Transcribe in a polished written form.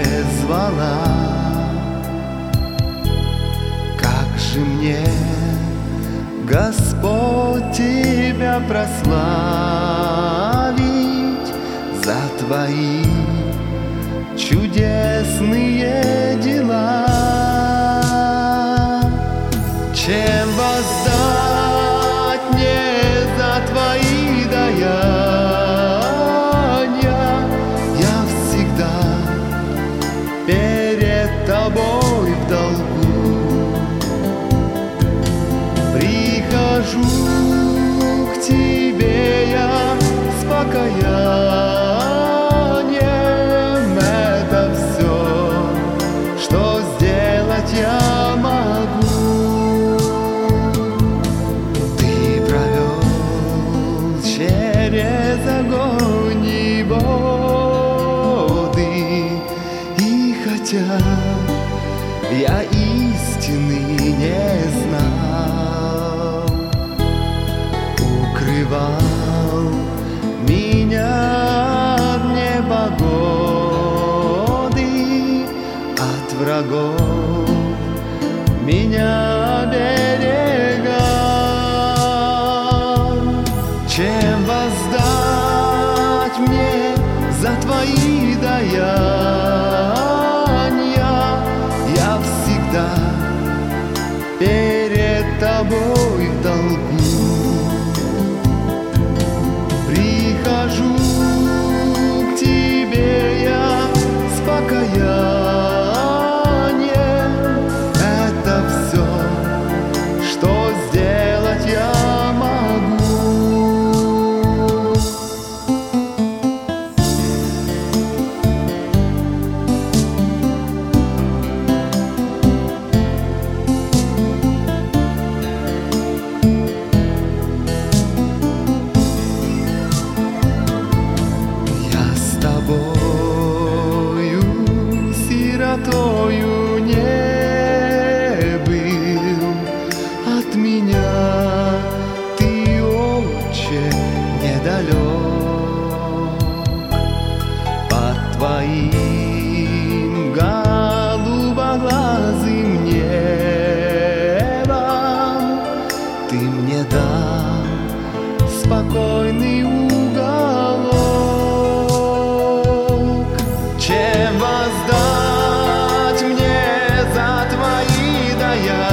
звала. Как же мне, Господь, Тебя прославить за Твои чудесные дела? Чем воздать мне за Твои даяния? Я всегда перед Тобой в долгу. Прихожу к Тебе я с покаянием. Это все, что сделать я могу. Ты провел через огонь и воды, и хотя я истины не знал, укрывал меня от непогоды, от врагов меня оберегал. Чем воздать мне за Твои даяния? Я всегда перед Тобой в долгу. Прихожу к Тебе я с покаянием. Это все, что сделать я могу. Сиротою не был, от меня Ты, Отче, недалек. Под Твоим голубоглазым небом Ты мне дал спокойный уголок. Чем воздать мне за Твои даяния?